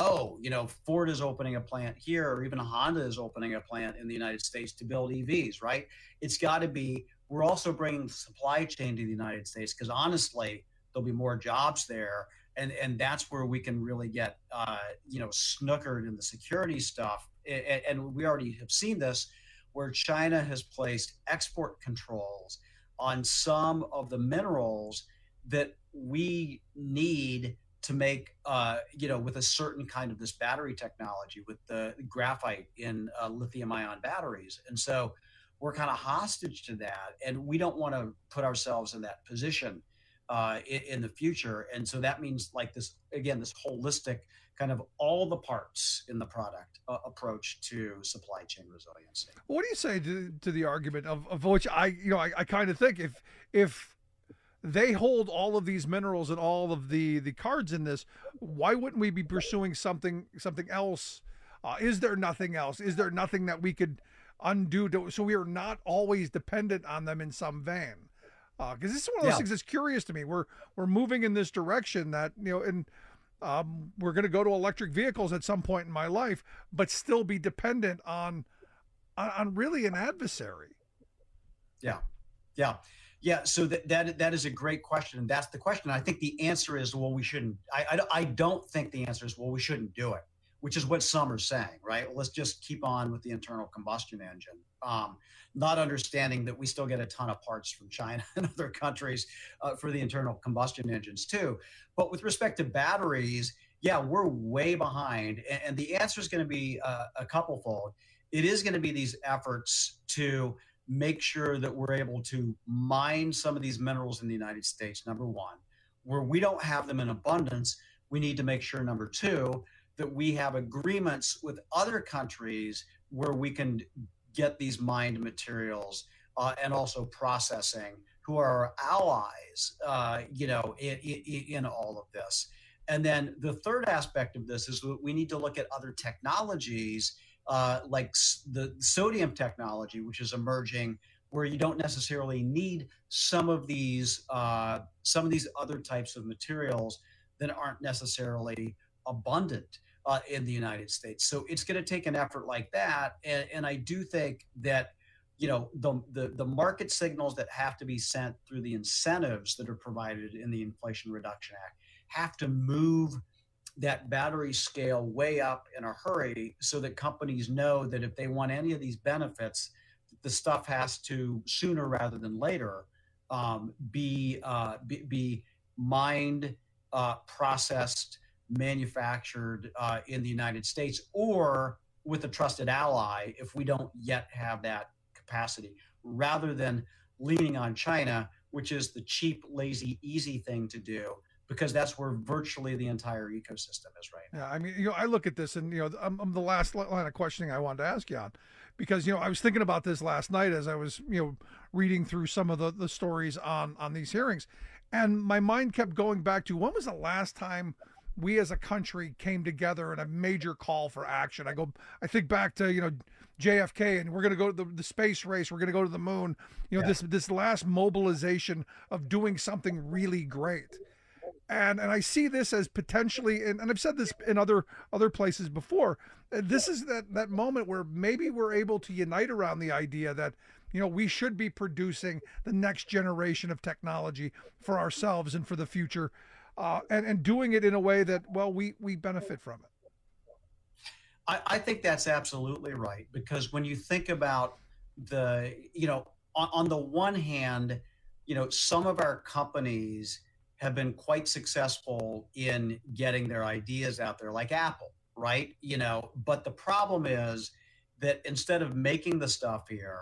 Ford is opening a plant here, or even Honda is opening a plant in the United States to build EVs, right? It's got to be, we're also bringing the supply chain to the United States, because honestly, there'll be more jobs there. And that's where we can really get, snookered in the security stuff. And we already have seen this, where China has placed export controls on some of the minerals that we need to make, with a certain kind of this battery technology with the graphite in lithium ion batteries. And so we're kind of hostage to that. And we don't want to put ourselves in that position in the future. And so that means like this, again, this holistic kind of all the parts in the product approach to supply chain resiliency. What do you say to the argument of which I kind of think if they hold all of these minerals and all of the cards in this, why wouldn't we be pursuing something else? Is there nothing else? Is there nothing that we could undo so we are not always dependent on them in some vein? Because this is one of those things that's curious to me. We're moving in this direction that, and we're going to go to electric vehicles at some point in my life, but still be dependent on really an adversary. Yeah. So that is a great question. And that's the question. I think the answer is, well, we shouldn't. I don't think the answer is, well, we shouldn't do it, which is what some are saying, right? Well, let's just keep on with the internal combustion engine, not understanding that we still get a ton of parts from China and other countries for the internal combustion engines too. But with respect to batteries, yeah, we're way behind. And the answer is going to be a couple-fold. It is going to be these efforts to make sure that we're able to mine some of these minerals in the United States, number one. Where we don't have them in abundance, we need to make sure, number two, that we have agreements with other countries where we can get these mined materials and also processing, who are our allies, in all of this. And then the third aspect of this is that we need to look at other technologies like the sodium technology, which is emerging, where you don't necessarily need some of these other types of materials that aren't necessarily abundant in the United States. So it's going to take an effort like that. And I do think that, the market signals that have to be sent through the incentives that are provided in the Inflation Reduction Act have to move that battery scale way up in a hurry so that companies know that if they want any of these benefits, the stuff has to sooner rather than later be mined, processed, manufactured in the United States or with a trusted ally if we don't yet have that capacity, rather than leaning on China, which is the cheap, lazy, easy thing to do, because that's where virtually the entire ecosystem is right now. Yeah, I mean, I look at this and, I'm the last line of questioning I wanted to ask you on, because, I was thinking about this last night as I was, reading through some of the stories on these hearings, and my mind kept going back to when was the last time we as a country came together in a major call for action. I think back to, JFK, and we're going to go to the space race. We're going to go to the moon. This last mobilization of doing something really great. And I see this as potentially, and I've said this in other places before, this is that moment where maybe we're able to unite around the idea that, we should be producing the next generation of technology for ourselves and for the future, and doing it in a way that, well, we benefit from it. I think that's absolutely right, because when you think about on the one hand, some of our companies have been quite successful in getting their ideas out there, like Apple, right? But the problem is that instead of making the stuff here,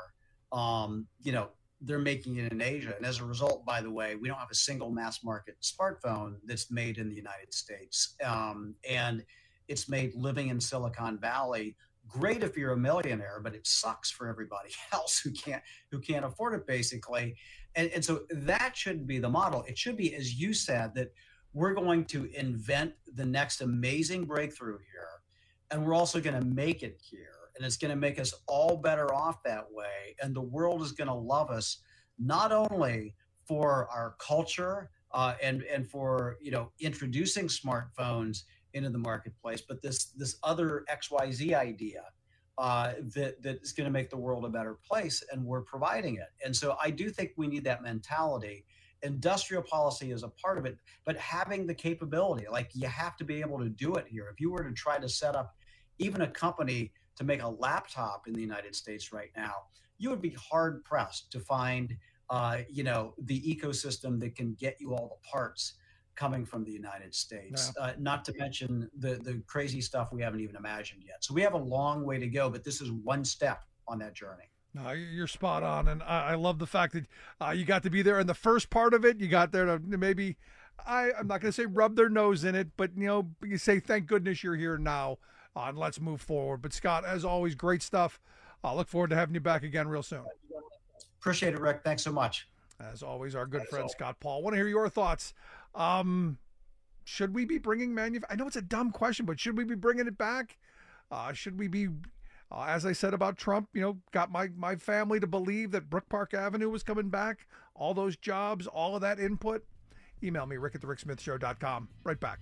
they're making it in Asia. And as a result, by the way, we don't have a single mass market smartphone that's made in the United States. And it's made living in Silicon Valley great if you're a millionaire, but it sucks for everybody else who can't afford it, basically. And so that should be the model. It should be, as you said, that we're going to invent the next amazing breakthrough here, and we're also going to make it here. And it's going to make us all better off that way. And the world is going to love us, not only for our culture and for introducing smartphones into the marketplace, but this other XYZ idea that is going to make the world a better place, and we're providing it. And so I do think we need that mentality. Industrial policy is a part of it, but having the capability, like you have to be able to do it here. If you were to try to set up even a company to make a laptop in the United States right now, you would be hard pressed to find, the ecosystem that can get you all the parts coming from the United States, not to mention the crazy stuff we haven't even imagined yet. So we have a long way to go, but this is one step on that journey. No, you're spot on, and I love the fact that you got to be there in the first part of it. You got there to maybe, I'm not going to say rub their nose in it, but you say thank goodness you're here now, and let's move forward. But Scott, as always, great stuff. I look forward to having you back again real soon. Appreciate it, Rick. Thanks so much. As always, our good friend Scott Paul. Want to hear your thoughts? Should we be bringing I know it's a dumb question, but should we be bringing it back? Should we be, as I said about Trump, got my family to believe that Brook Park Avenue was coming back, all those jobs, all of that input? Email me, rick@thericksmithshow.com. Right back.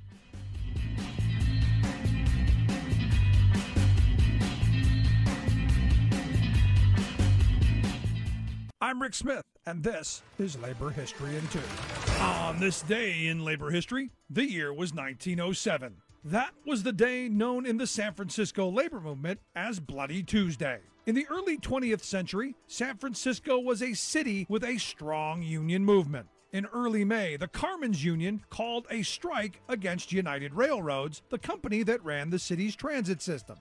I'm Rick Smith, and this is Labor History in 2. On this day in labor history, the year was 1907. That was the day known in the San Francisco labor movement as Bloody Tuesday. In the early 20th century, San Francisco was a city with a strong union movement. In early May, the Carmen's Union called a strike against United Railroads, the company that ran the city's transit system.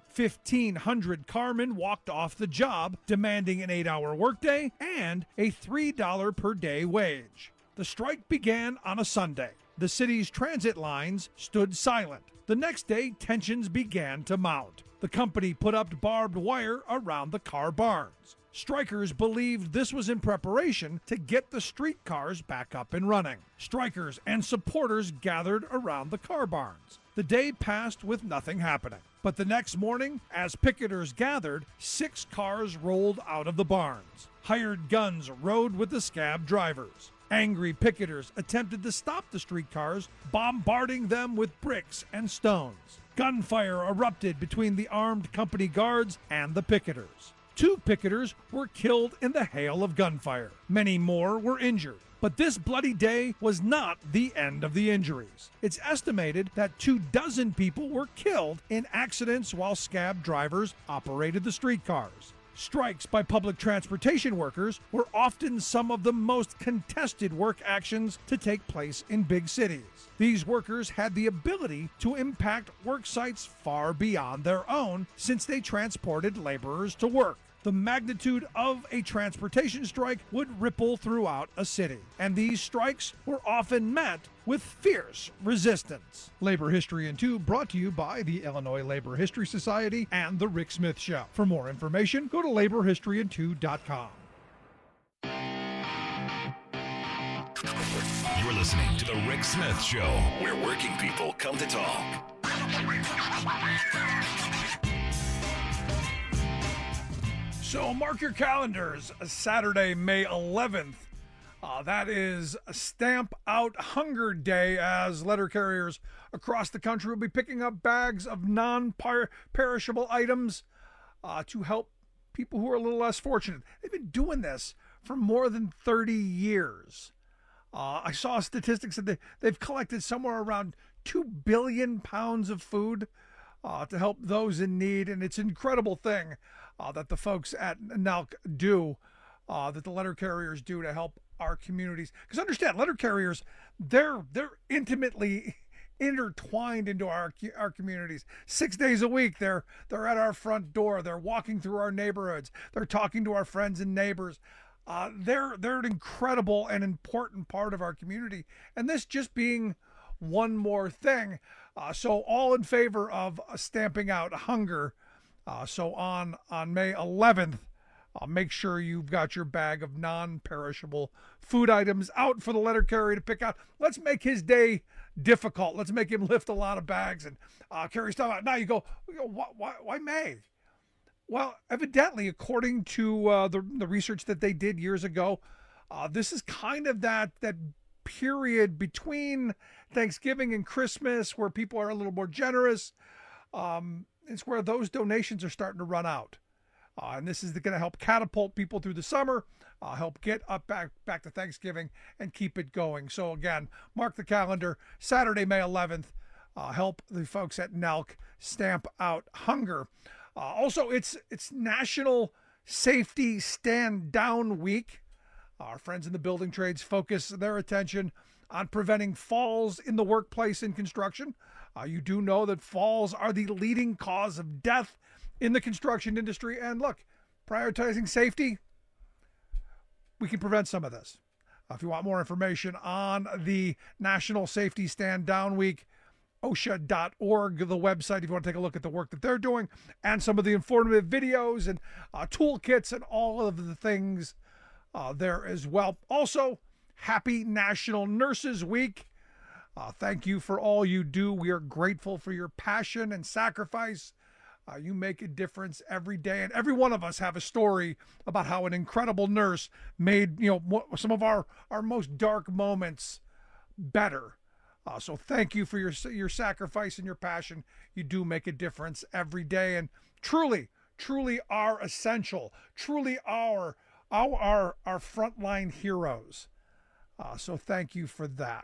1,500 Carmen walked off the job, demanding an 8-hour workday and a $3 per day wage. The strike began on a Sunday. The city's transit lines stood silent. The next day, tensions began to mount. The company put up barbed wire around the car barns. Strikers believed this was in preparation to get the streetcars back up and running. Strikers and supporters gathered around the car barns. The day passed with nothing happening. But the next morning, as picketers gathered, 6 cars rolled out of the barns. Hired guns rode with the scab drivers. Angry picketers attempted to stop the streetcars, bombarding them with bricks and stones. Gunfire erupted between the armed company guards and the picketers. 2 picketers were killed in the hail of gunfire. Many more were injured. But this bloody day was not the end of the injuries. It's estimated that 24 people were killed in accidents while scab drivers operated the streetcars. Strikes by public transportation workers were often some of the most contested work actions to take place in big cities. These workers had the ability to impact work sites far beyond their own since they transported laborers to work. The magnitude of a transportation strike would ripple throughout a city, and these strikes were often met with fierce resistance. Labor History in 2 brought to you by the Illinois Labor History Society and The Rick Smith Show. For more information, go to laborhistoryin2.com. You're listening to The Rick Smith Show, where working people come to talk. So mark your calendars, Saturday, May 11th. That is Stamp Out Hunger Day, as letter carriers across the country will be picking up bags of non-perishable items to help people who are a little less fortunate. They've been doing this for more than 30 years. I saw statistics that they've collected somewhere around 2 billion pounds of food to help those in need, and it's an incredible thing that the folks at NALC do, that the letter carriers do to help our communities. Because understand, letter carriers, they're intimately intertwined into our communities. 6 days a week, they're at our front door. They're walking through our neighborhoods. They're talking to our friends and neighbors. They're an incredible and important part of our community. And this just being one more thing. So all in favor of stamping out hunger. So on May 11th, make sure you've got your bag of non-perishable food items out for the letter carrier to pick out. Let's make his day difficult. Let's make him lift a lot of bags and carry stuff out. Now you go why May? Well, evidently, according to the research that they did years ago, this is kind of that period between Thanksgiving and Christmas where people are a little more generous. It's where those donations are starting to run out. And this is going to help catapult people through the summer, help get up back to Thanksgiving and keep it going. So again, mark the calendar, Saturday, May 11th, help the folks at NALC stamp out hunger. Also, it's National Safety Stand Down Week. Our friends in the building trades focus their attention on preventing falls in the workplace in construction. You do know that falls are the leading cause of death in the construction industry. And look, prioritizing safety, we can prevent some of this. If you want more information on the National Safety Stand Down Week, OSHA.org, the website, if you want to take a look at the work that they're doing and some of the informative videos and toolkits and all of the things there as well. Also, happy National Nurses Week. Thank you for all you do. We are grateful for your passion and sacrifice. You make a difference every day, and every one of us have a story about how an incredible nurse made, some of our most dark moments better. So thank you for your sacrifice and your passion. You do make a difference every day, and truly are essential. Truly are our frontline heroes. So thank you for that.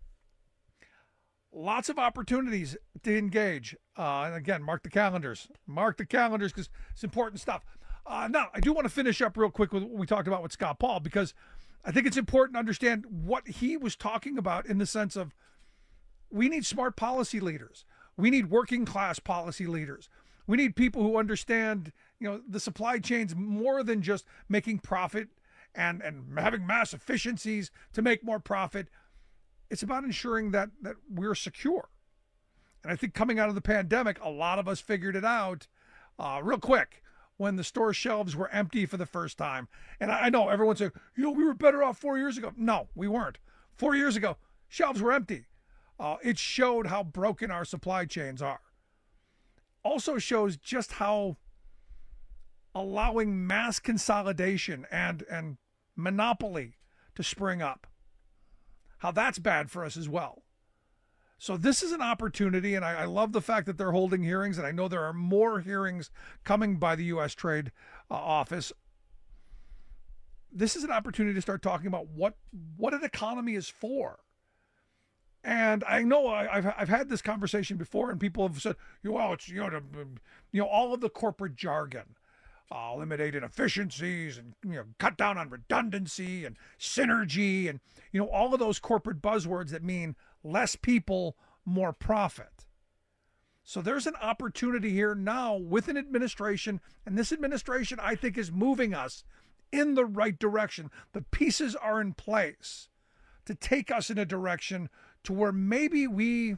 Lots of opportunities to engage. And again, mark the calendars. Mark the calendars because it's important stuff. Now, I do want to finish up real quick with what we talked about with Scott Paul, because I think it's important to understand what he was talking about in the sense of we need smart policy leaders. We need working class policy leaders. We need people who understand, the supply chains more than just making profit and having mass efficiencies to make more profit. It's about ensuring that we're secure. And I think coming out of the pandemic, a lot of us figured it out real quick when the store shelves were empty for the first time. And I know everyone said, we were better off 4 years ago. No, we weren't. 4 years ago, shelves were empty. It showed how broken our supply chains are. Also shows just how allowing mass consolidation and monopoly to spring up, how that's bad for us as well. So this is an opportunity, and I love the fact that they're holding hearings, and I know there are more hearings coming by the U.S. Trade Office. This is an opportunity to start talking about what an economy is for. And I know I've had this conversation before, and people have said, it's all of the corporate jargon, eliminate inefficiencies and cut down on redundancy and synergy and all of those corporate buzzwords that mean less people, more profit. So there's an opportunity here now with an administration, and this administration I think is moving us in the right direction. The pieces are in place to take us in a direction to where maybe we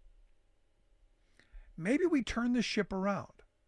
turn this ship around.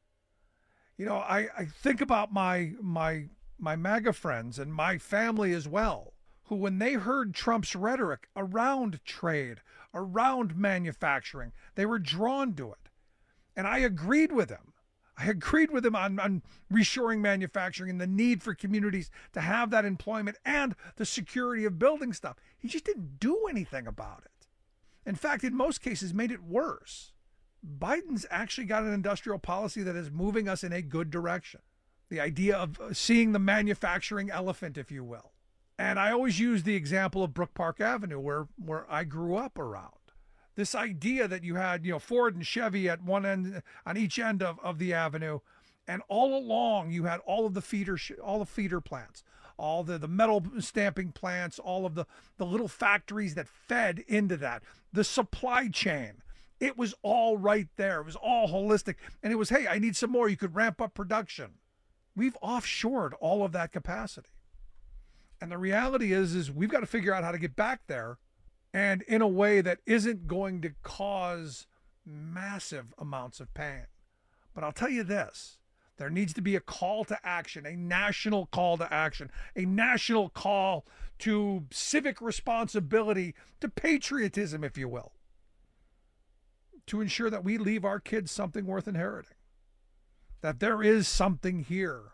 I think about my MAGA friends and my family as well, who when they heard Trump's rhetoric around trade, around manufacturing, they were drawn to it. And I agreed with him. I agreed with him on reshoring manufacturing and the need for communities to have that employment and the security of building stuff. He just didn't do anything about it. In fact, in most cases, made it worse. Biden's actually got an industrial policy that is moving us in a good direction. The idea of seeing the manufacturing elephant, if you will. And I always use the example of Brook Park Avenue, where I grew up around. This idea that you had, Ford and Chevy at one end, on each end of the avenue, and all along you had all of the feeder plants, all the metal stamping plants, all of the little factories that fed into that, the supply chain. It was all right there. It was all holistic. And it was, hey, I need some more. You could ramp up production. We've offshored all of that capacity. And the reality is we've got to figure out how to get back there, and in a way that isn't going to cause massive amounts of pain. But I'll tell you this, there needs to be a call to action, a national call to action, a national call to civic responsibility, to patriotism, if you will, to ensure that we leave our kids something worth inheriting, that there is something here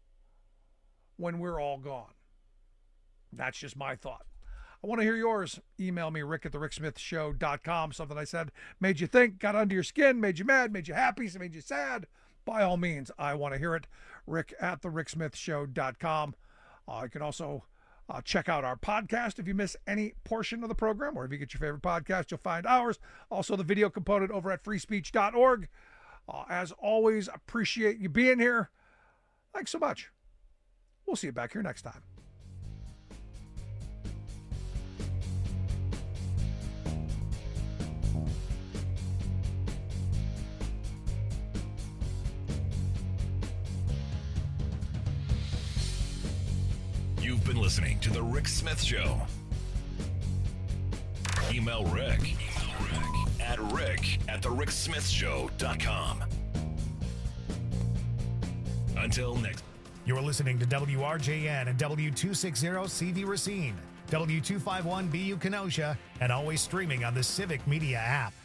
when we're all gone. That's just my thought. I want to hear yours. Email me, rick@thericksmithshow.com. Something I said made you think, got under your skin, made you mad, made you happy, made you sad. By all means, I want to hear it. rick@thericksmithshow.com. You can also check out our podcast if you miss any portion of the program, or if you get your favorite podcast, you'll find ours. Also, the video component over at freespeech.org. As always, appreciate you being here. Thanks so much. We'll see you back here next time. You've been listening to The Rick Smith Show. Email Rick at rick@thericksmithshow.com. Until next. You're listening to WRJN and W260 CV Racine, W251BU Kenosha, and always streaming on the Civic Media app.